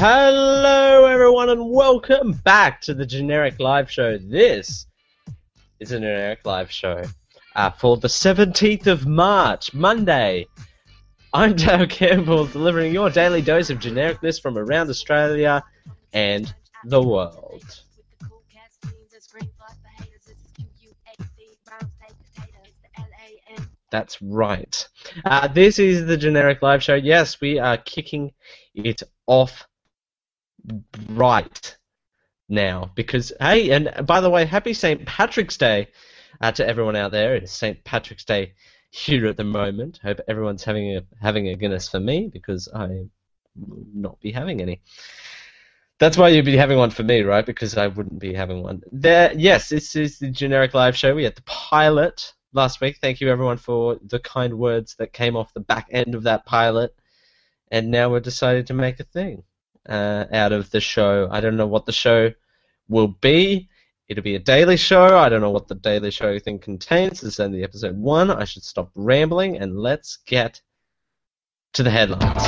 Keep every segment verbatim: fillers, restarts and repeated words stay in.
Hello everyone and welcome back to the Generic Live Show. This is a Generic Live Show uh, for the seventeenth of March, Monday. I'm Dale Campbell, delivering your daily dose of genericness from around Australia and the world. That's right. Uh, this is the Generic Live Show. Yes, we are kicking it off right now because, hey, and by the way, happy Saint Patrick's Day uh, to everyone out there. It's Saint Patrick's Day here at the moment. Hope everyone's having a having a Guinness for me because I will not be having any. That's why you'd be having one for me, right? Because I wouldn't be having one. There, yes, this is the Generic Live Show. We had the pilot last week. Thank you, everyone, for the kind words that came off the back end of that pilot. And now we've decided to make a thing uh, out of the show. I don't know what the show will be. It'll be a daily show. I don't know what the daily show thing contains. This is only episode one. I should stop rambling and let's get to the headlines.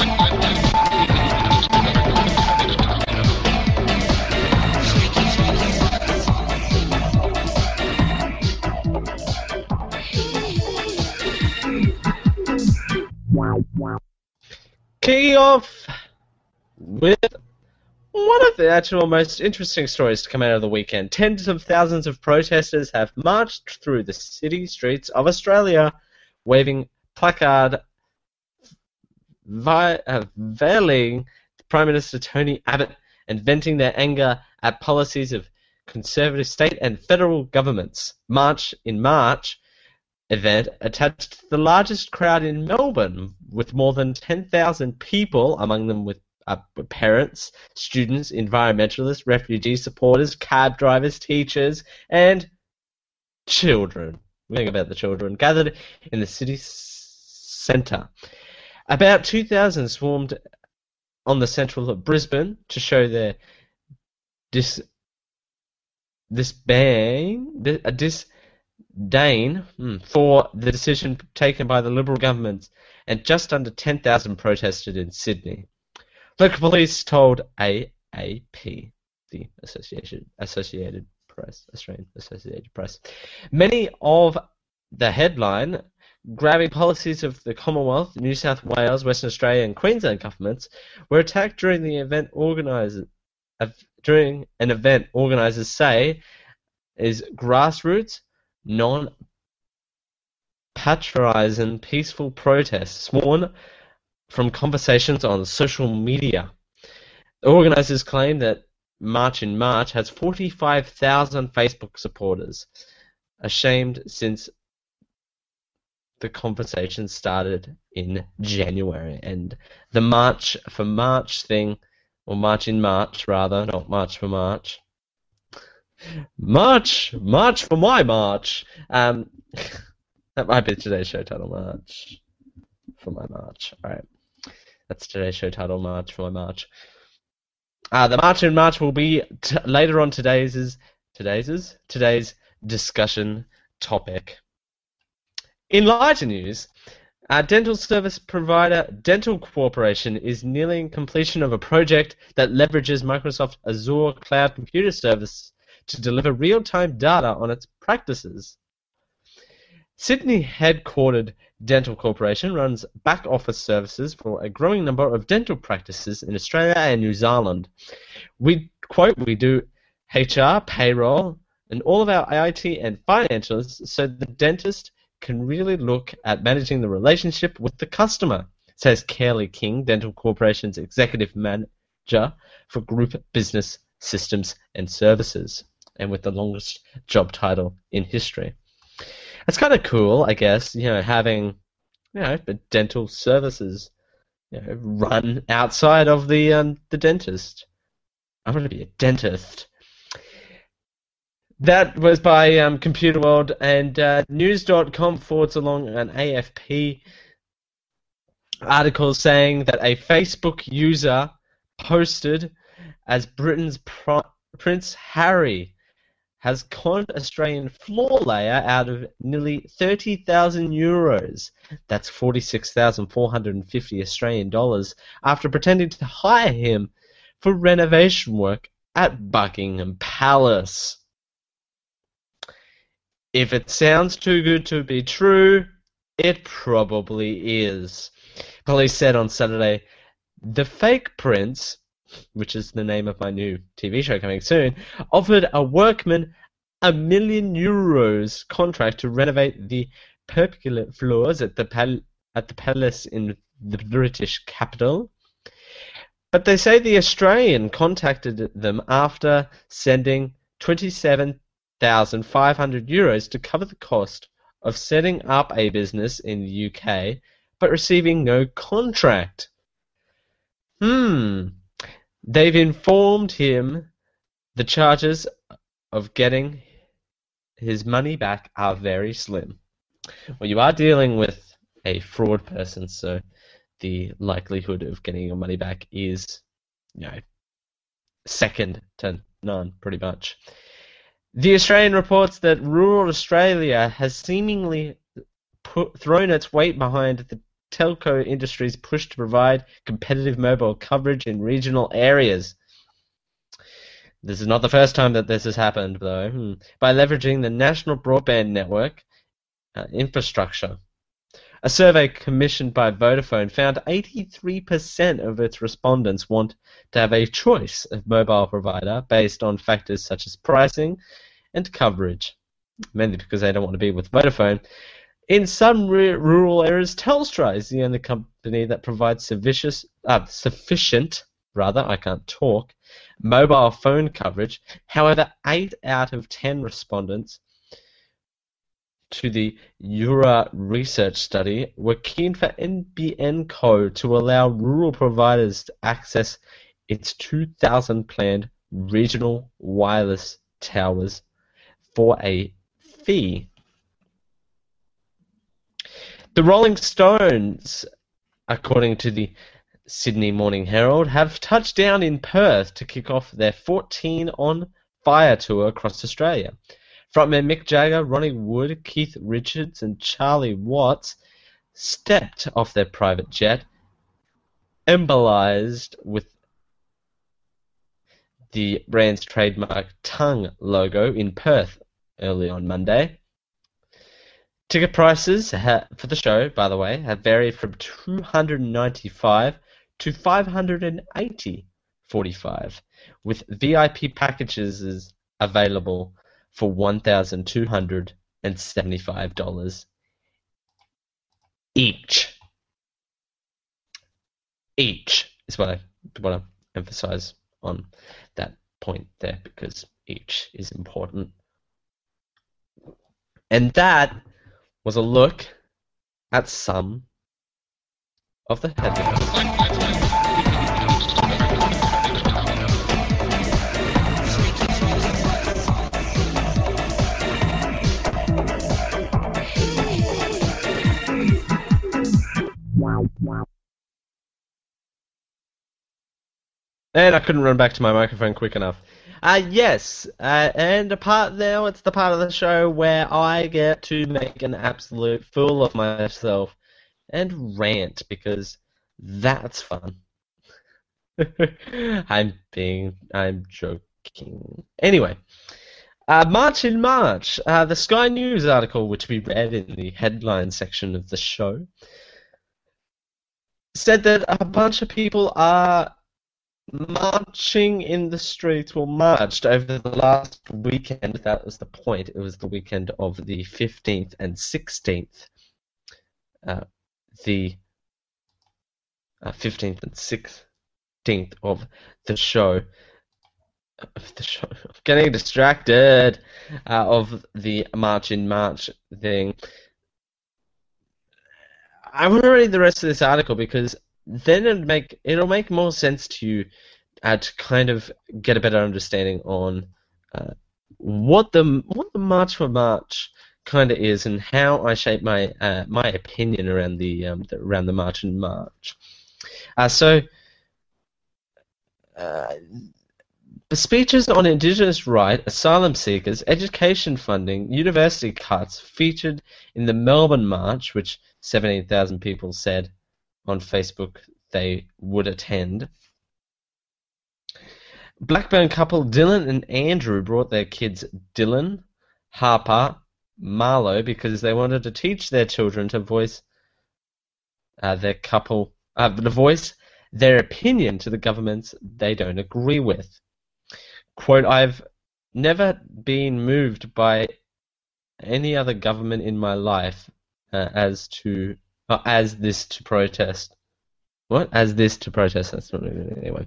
Kicking off with one of the actual most interesting stories to come out of the weekend. Tens of thousands of protesters have marched through the city streets of Australia, waving placard vi- uh, veiling Prime Minister Tony Abbott and venting their anger at policies of conservative state and federal governments. March in March event attached the largest crowd in Melbourne, with more than ten thousand people, among them with uh, parents, students, environmentalists, refugee supporters, cab drivers, teachers, and children. We think about the children gathered in the city centre. About two thousand swarmed on the central of Brisbane to show their dis disdain, dis Dane hmm, for the decision taken by the Liberal government, and just under ten thousand protested in Sydney. Local police told A A P, the Association, Associated Press, Australian Associated Press. Many of the headline grabbing policies of the Commonwealth, New South Wales, Western Australia, and Queensland governments were attacked during the event organisers uh, during an event organisers say is grassroots, non-patronising peaceful protests sworn from conversations on social media. The organisers claim that March in March has forty-five thousand Facebook supporters, ashamed since the conversation started in January. And the March for March thing, or March in March rather, not March for March, March, March for my March. Um, that might be today's show title, March for my March. All right, that's today's show title, March for my March. Uh, the March in March will be t- later on today's is today's is today's discussion topic. In lighter news, our dental service provider Dental Corporation is nearing completion of a project that leverages Microsoft Azure Cloud Computer Service to deliver real-time data on its practices. Sydney-headquartered Dental Corporation runs back-office services for a growing number of dental practices in Australia and New Zealand. We, quote, we do H R, payroll, and all of our I T and financials so the dentist can really look at managing the relationship with the customer, says Kelly King, Dental Corporation's Executive Manager for Group Business Systems and Services, and with the longest job title in history. It's kind of cool, I guess, you know, having, you know, the dental services, you know, run outside of the um, the dentist. I'm going to be a dentist. That was by um, Computer World, and uh, news dot com forwards along an A F P article saying that a Facebook user posted as Britain's Pro- Prince Harry has conned Australian floor layer out of nearly thirty thousand euros. That's forty-six thousand four hundred fifty Australian dollars after pretending to hire him for renovation work at Buckingham Palace. If it sounds too good to be true, it probably is. Police said on Saturday, the fake prince, which is the name of my new T V show coming soon, offered a workman a million euros contract to renovate the perpendicular floors at the pal- at the palace in the British capital. But they say the Australian contacted them after sending twenty-seven thousand five hundred euros to cover the cost of setting up a business in the U K, but receiving no contract. Hmm. They've informed him the charges of getting his money back are very slim. Well, you are dealing with a fraud person, so the likelihood of getting your money back is, you know, second to none, pretty much. The Australian reports that rural Australia has seemingly put, thrown its weight behind the telco industry's push to provide competitive mobile coverage in regional areas. This is not the first time that this has happened, though. Hmm. By leveraging the national broadband network uh, infrastructure. A survey commissioned by Vodafone found eighty-three percent of its respondents want to have a choice of mobile provider based on factors such as pricing and coverage, mainly because they don't want to be with Vodafone. In some r- rural areas, Telstra is the only company that provides sufficient, uh, sufficient, rather, I can't talk, mobile phone coverage. However, eight out of ten respondents to the Eura research study were keen for N B N Co to allow rural providers to access its two thousand planned regional wireless towers for a fee. The Rolling Stones, according to the Sydney Morning Herald, have touched down in Perth to kick off their fourteen on Fire tour across Australia. Frontman Mick Jagger, Ronnie Wood, Keith Richards, and Charlie Watts stepped off their private jet, embolized with the brand's trademark tongue logo in Perth early on Monday. Ticket prices ha- for the show, by the way, have varied from two hundred ninety-five dollars to five hundred eighty dollars forty-five, with V I P packages available for one thousand two hundred seventy-five dollars each. Each is what I want to emphasize on that point there, because each is important. And that was a look at some of the headlines. And I couldn't run back to my microphone quick enough. Uh, yes, uh, and a part now, it's the part of the show where I get to make an absolute fool of myself and rant, because that's fun. I'm being, I'm joking. Anyway, uh, March in March, uh, the Sky News article, which we read in the headline section of the show, said that a bunch of people are marching in the streets, well, marched over the last weekend. That was the point. It was the weekend of the fifteenth and sixteenth. Uh, the uh, fifteenth and sixteenth of the show. Of the show. I'm getting distracted uh, of the March in March thing. I want to read the rest of this article, because then it'll make it'll make more sense to you uh, to kind of get a better understanding on uh, what the what the March for March kind of is, and how I shape my uh, my opinion around the, um, the around the March in March. Uh, so, uh, the speeches on Indigenous rights, asylum seekers, education funding, university cuts featured in the Melbourne March, which seventeen thousand people said on Facebook they would attend. Blackburn couple Dylan and Andrew brought their kids Dylan, Harper, Marlowe because they wanted to teach their children to voice uh, their couple, uh, to voice their opinion to the governments they don't agree with. Quote, I've never been moved by any other government in my life uh, as to uh, as this to protest. What? As this to protest. That's not anyway.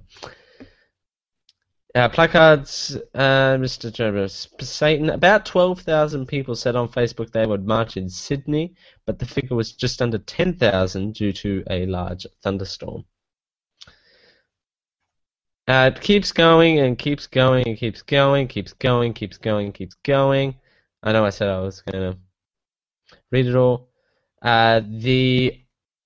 Uh, placards, uh, Mister Jonas Satan. About twelve thousand people said on Facebook they would march in Sydney, but the figure was just under ten thousand due to a large thunderstorm. Uh, it keeps going and keeps going and keeps going, keeps going, keeps going, keeps going. I know I said I was going to read it all. Uh, the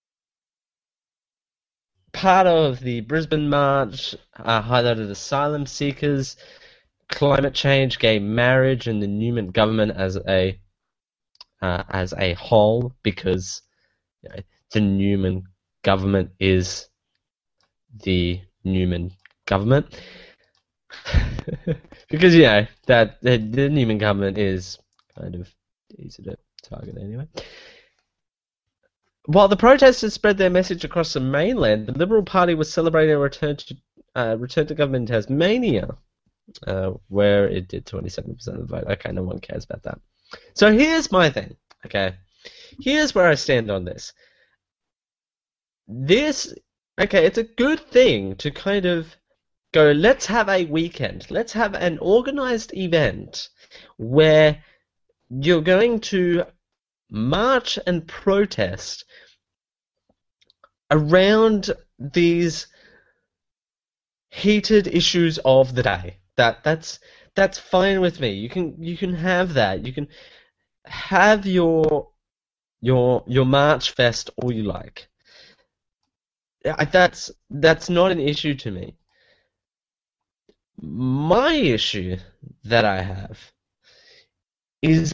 part of the Brisbane March uh, highlighted asylum seekers, climate change, gay marriage, and the Newman government as a uh, as a whole, because you know, the Newman government is the Newman government. Because you know that the, the Newman government is kind of easy to target anyway. While the protesters spread their message across the mainland, the Liberal Party was celebrating a return to uh, return to government in Tasmania, uh, where it did twenty-seven percent of the vote. Okay, no one cares about that. So here's my thing. Okay, here's where I stand on this. This, okay, it's a good thing to kind of go, let's have a weekend. Let's have an organized event where you're going to march and protest around these heated issues of the day. That that's that's fine with me. You can you can have that. You can have your your your March fest all you like. That's that's not an issue to me. My issue that I have is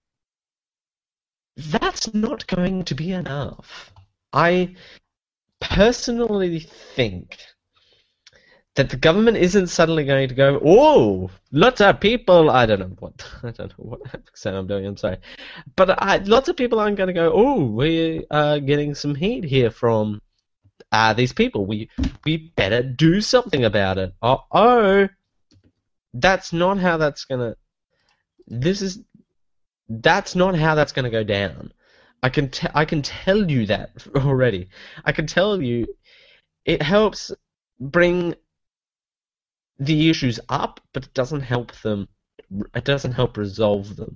that's not going to be enough. I personally think that the government isn't suddenly going to go, oh, lots of people, I don't know what, I don't know what accent I'm doing, I'm sorry. But I, lots of people aren't going to go, oh, we are getting some heat here from uh, these people. We, we better do something about it. Uh-oh. That's not how that's going to, this is, that's not how that's going to go down. I can t- I can tell you that already. I can tell you it helps bring the issues up, but it doesn't help them. It doesn't help resolve them.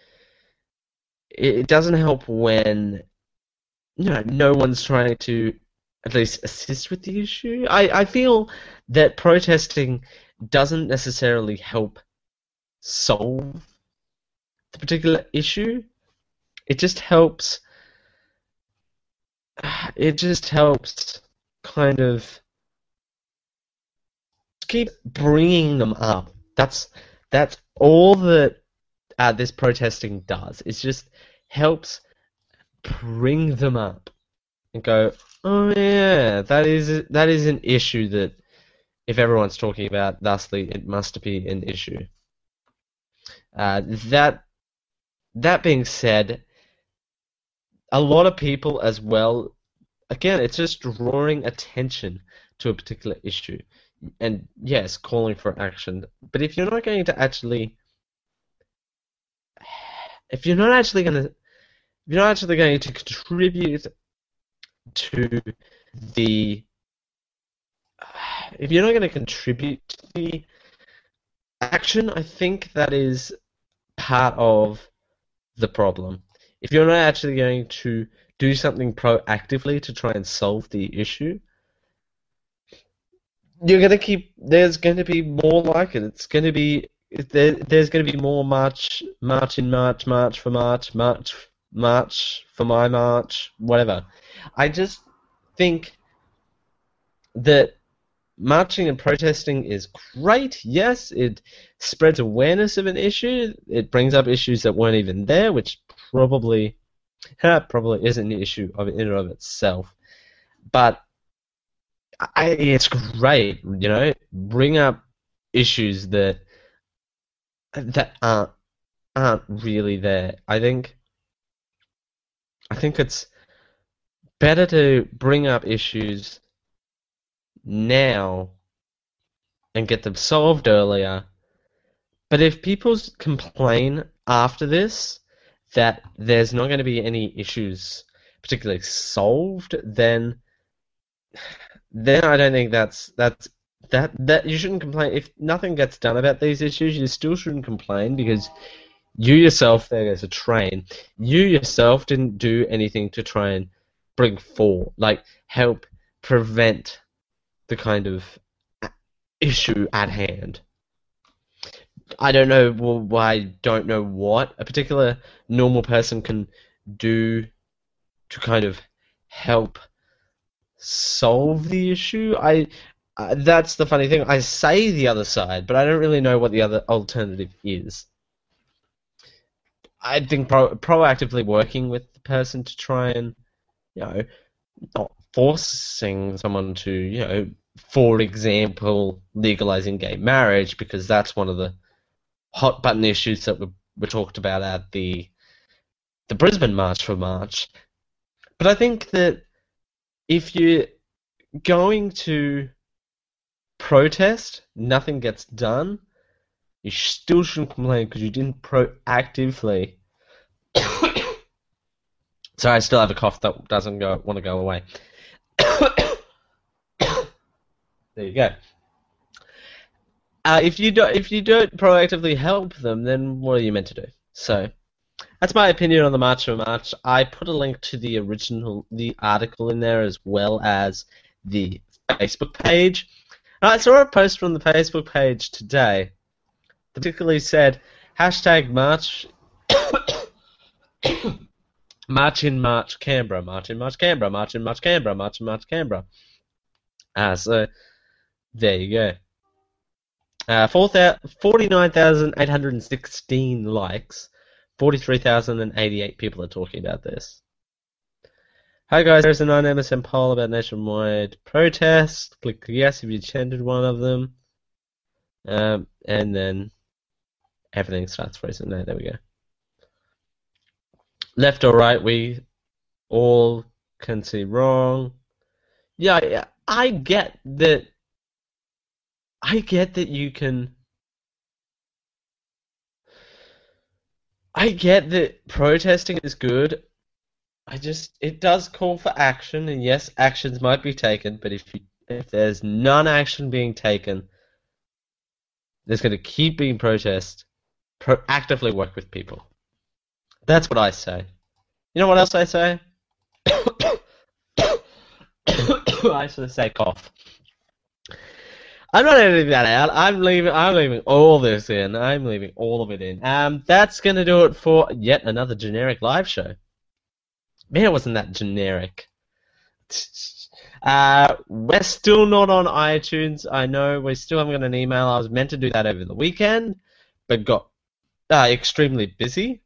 It doesn't help when you know no one's trying to at least assist with the issue. I, I feel that protesting doesn't necessarily help solve the particular issue. It just helps. It just helps kind of keep bringing them up. That's that's all that uh, this protesting does. It just helps bring them up and go, oh yeah, that is that is an issue that if everyone's talking about, thusly it must be an issue. Uh, that that being said, a lot of people as well, again, it's just drawing attention to a particular issue. And yes, calling for action. But if you're not going to actually, if you're not actually going to, if you're not actually going to contribute to the, if you're not going to contribute to the action, I think that is part of the problem. If you're not actually going to do something proactively to try and solve the issue, you're going to keep, there's going to be more like it. It's going to be, there, there's going to be more march, march in March, march for March, march, march for my March, whatever. I just think that marching and protesting is great. Yes, it spreads awareness of an issue. It brings up issues that weren't even there, which probably probably isn't an issue of in and of itself. But I, it's great, you know, bring up issues that that aren't aren't really there. I think I think it's better to bring up issues now and get them solved earlier. But if people complain after this that there's not going to be any issues particularly solved, then then I don't think that's that's that that you shouldn't complain. If nothing gets done about these issues, you still shouldn't complain because you yourself, there as a train, you yourself didn't do anything to try and bring forward, like help prevent the kind of issue at hand. I don't know. Well, I don't know what a particular normal person can do to kind of help solve the issue. I uh, that's the funny thing. I say the other side, but I don't really know what the other alternative is. I think pro- proactively working with the person to try and, you know, not forcing someone to, you know, for example, legalizing gay marriage, because that's one of the hot button issues that were, were talked about at the the Brisbane March for March. But I think that if you're going to protest, nothing gets done, you still shouldn't complain because you didn't proactively. Sorry, I still have a cough that doesn't go want to go away. There you go. Uh, if you don't, if you don't proactively help them, then what are you meant to do? So, that's my opinion on the March for March. I put a link to the original, the article in there as well as the Facebook page. And I saw a post from the Facebook page today that particularly said hashtag March. March in March Canberra, March in March Canberra, March in March Canberra, March in March Canberra. Ah, so there you go. Uh, forty-nine thousand eight hundred sixteen likes. forty-three thousand eighty-eight people are talking about this. Hi guys, there's a nine M S M poll about nationwide protests. Click yes if you attended one of them. Um, and then everything starts freezing. No, there we go. Left or right, we all can see wrong. Yeah, yeah, I get that. I get that you can. I get that protesting is good. I just, it does call for action, and yes, actions might be taken, but if you, if there's none action being taken, there's going to keep being protest. Proactively work with people. That's what I say. You know what else I say? I should say cough. I'm not editing that out. I'm leaving. I'm leaving all this in. I'm leaving all of it in. Um, that's gonna do it for yet another generic live show. Man, it wasn't that generic. Uh, we're still not on iTunes. I know we still haven't got an email. I was meant to do that over the weekend, but got uh, extremely busy.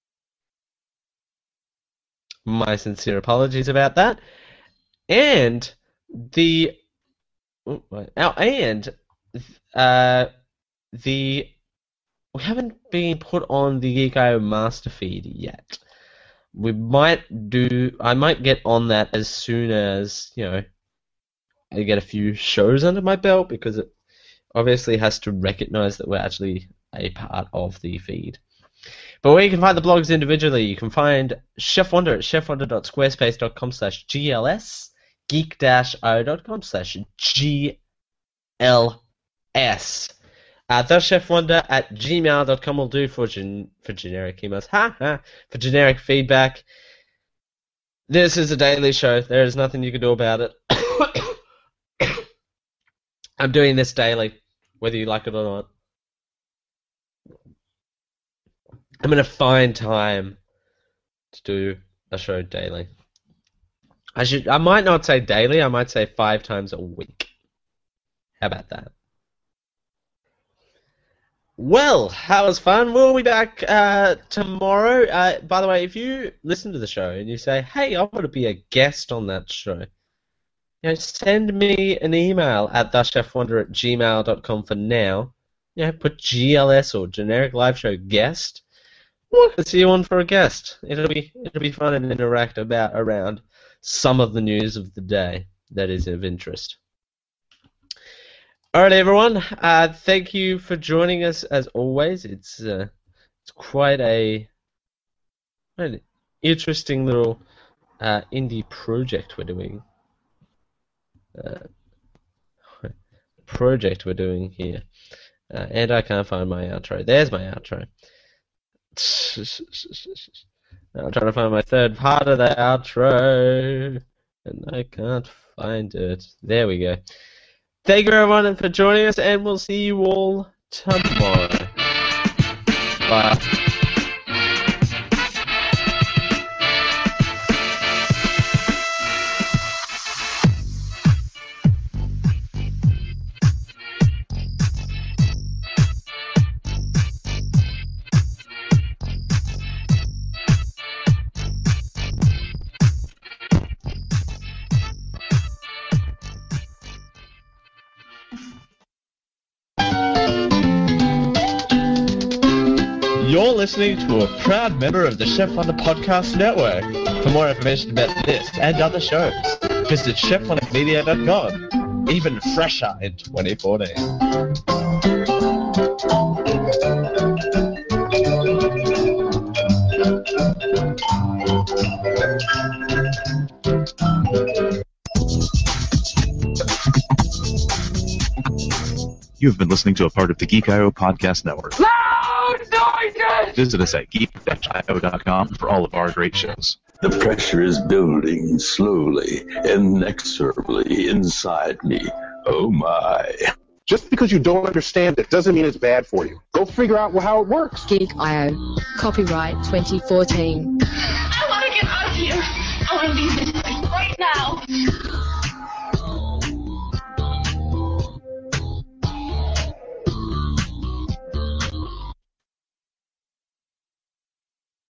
My sincere apologies about that. And the oh, and uh, the we haven't been put on the Geek dot I O master feed yet. We might do. I might get on that as soon as, you know, I get a few shows under my belt, because it obviously has to recognize that we're actually a part of the feed. But where you can find the blogs individually, you can find Chef Wonder at chef wonder dot squarespace dot com slash G L S, geek dash o dot com slash G L S. Uh, the Chef Wonder at gmail dot com will do for gen- for generic emails. Ha ha! For generic feedback. This is a daily show. There is nothing you can do about it. I'm doing this daily, whether you like it or not. I'm going to find time to do a show daily. I should. I might not say daily. I might say five times a week. How about that? Well, that was fun. We'll be back uh, tomorrow. Uh, by the way, if you listen to the show and you say, hey, I want to be a guest on that show, you know, send me an email at the chef wonder at gmail dot com for now. you know, put G L S or generic live show guest. Let's see you on for a guest. It'll be it'll be fun and interact about around some of the news of the day that is of interest. All right, everyone. Uh, thank you for joining us as always. It's uh, it's quite a an interesting little uh, indie project we're doing. Uh, project we're doing here, uh, and I can't find my outro. There's my outro. I'm trying to find my third part of the outro, and I can't find it. There we go. Thank you everyone for joining us, and we'll see you all tomorrow. Bye. You're listening to a proud member of the Chef Wonder Podcast Network. For more information about this and other shows, visit chef wonder media dot com. Even fresher in twenty fourteen. You've been listening to a part of the Geek dot I O Podcast Network. Loud noises! Visit us at geek dash I O dot com for all of our great shows. The pressure is building slowly, inexorably inside me. Oh my. Just because you don't understand it doesn't mean it's bad for you. Go figure out how it works. Geek dot I O. Copyright twenty fourteen. I want to get out of here. I want to leave this